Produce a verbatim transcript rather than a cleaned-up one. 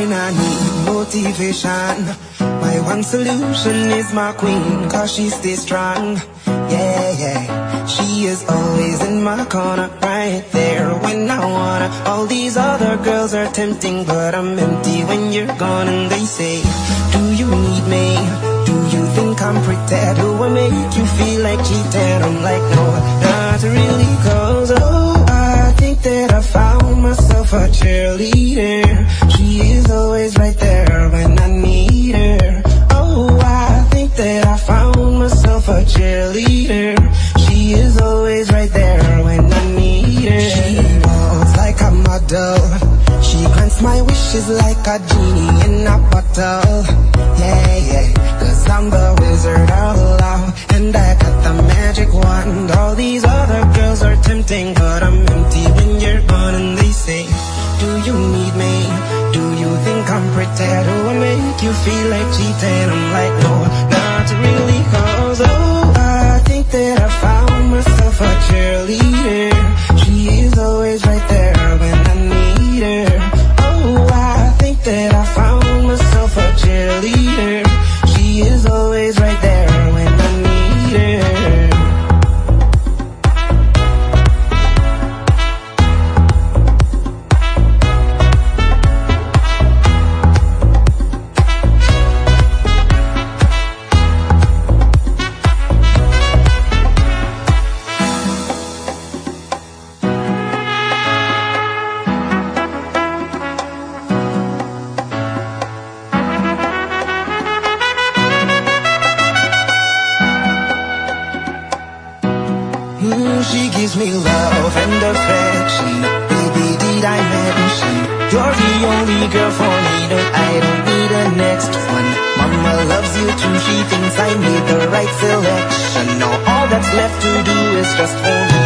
when I need motivation. My one solution is my queen, cause she stays strong. Yeah, yeah, she is always in my corner, right there when I wanna. All these other girls are tempting, but I'm empty when you're gone. And they say, do you need me? Do you think I'm pretty? Do I make you feel like cheating? I'm like, no, not really, cause oh, I think that I found myself a cheerleader. She is always right there when I need her. Oh, I think that I found myself a cheerleader. She is always right there when I need her. She walks like a model. She grants my wishes like a genie in a bottle. Yeah, yeah, cause I'm the wizard of love, and I got the magic wand. All these other girls are tempting, but I'm empty when you're gone. And they say, do you need me? Do you think I'm pretty? Do I make you feel like cheating? I'm like, no, not really, cause oh, I think that I found myself a cheerleader. She is always right there when I need her. Oh, I think that I found myself a cheerleader. She is always right there when I need her. She gives me love and affection. Baby, did I mention you're the only girl for me, that I don't need a next one. Mama loves you too, she thinks I made the right selection. Now all that's left to do is just hold me